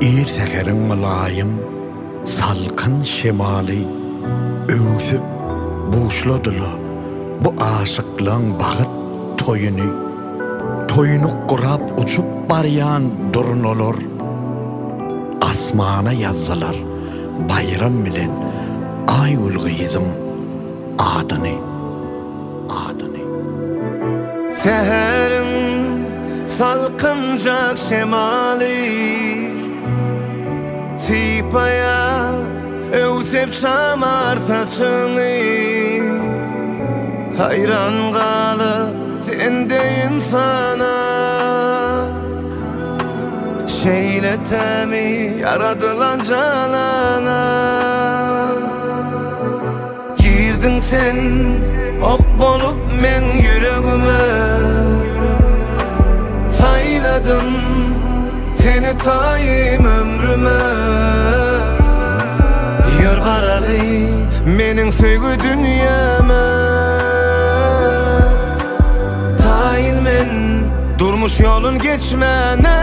İr sekerin mülayim, salkın şemali, öwsüp boşladyla bu aşıklığın bağıt toyunu. Toyunuk kurap uçup baryan durnolar, asmana yazdılar bayram bilen ay ulgıyızın adyny. Seherin salkıncak şemali, sipaya öwsep şamartaşyny. Hayran galyp sende insana, şeýletemi yaradylan jalana. Girdin sen ok bolup men yüregime, sayladım seni tayym ömrüme. Ýör garaly meniň söýgü dünýäme, tayyn men durmuş ýolun geçmene.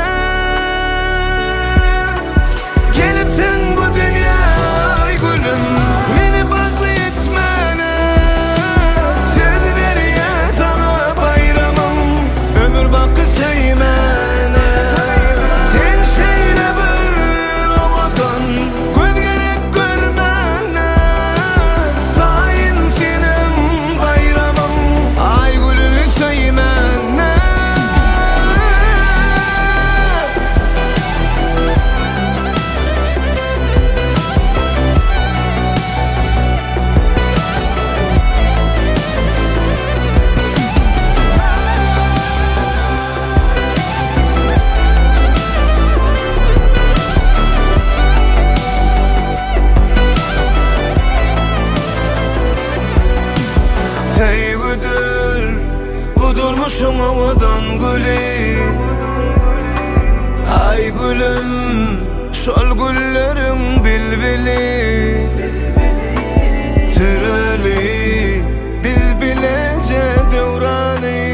Gelipsin bu dünýäy gülüm, meni bagly etmene. Söz berýär sana bayramym, ömür bakı söýmene. Sen şeýle bir owadan göz gerek görmene. Tayyn senem bayramym, ay gülüni söýmene. Sevgidir bu durmuşum owadan güli. Ay gülüm şol güllerin bilbili, türeli bilbilece devrani.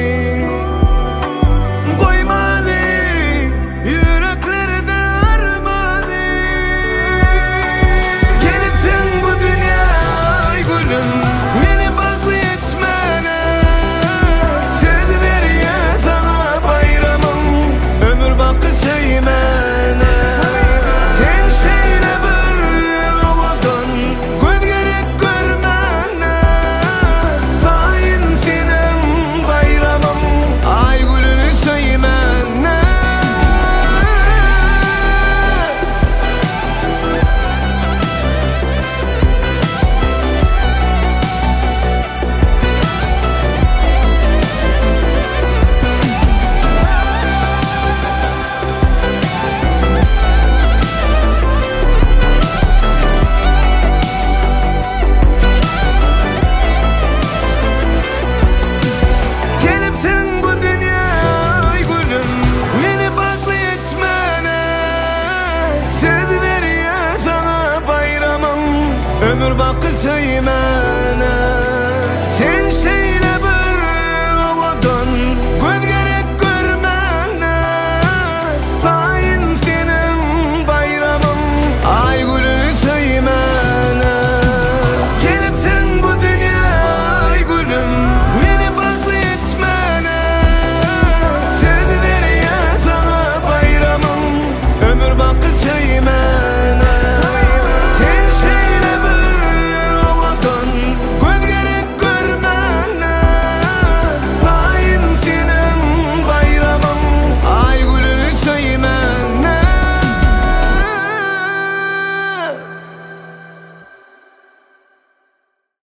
Koymalı yüreklerde armani. Gelipsin bu dünyay gülüm, meni bagly etmene. Söz berýär sana bayramym, ömür bakı söýmene. Sen şeýle bir owadan göz gerek görmene. Tayyn senem bayramym, ay gülüni söýmene. Gelipsin bu dünýäy gülüm, meni bagly etmene. Söz berýär sana bayramym, ömür bakı söýmene.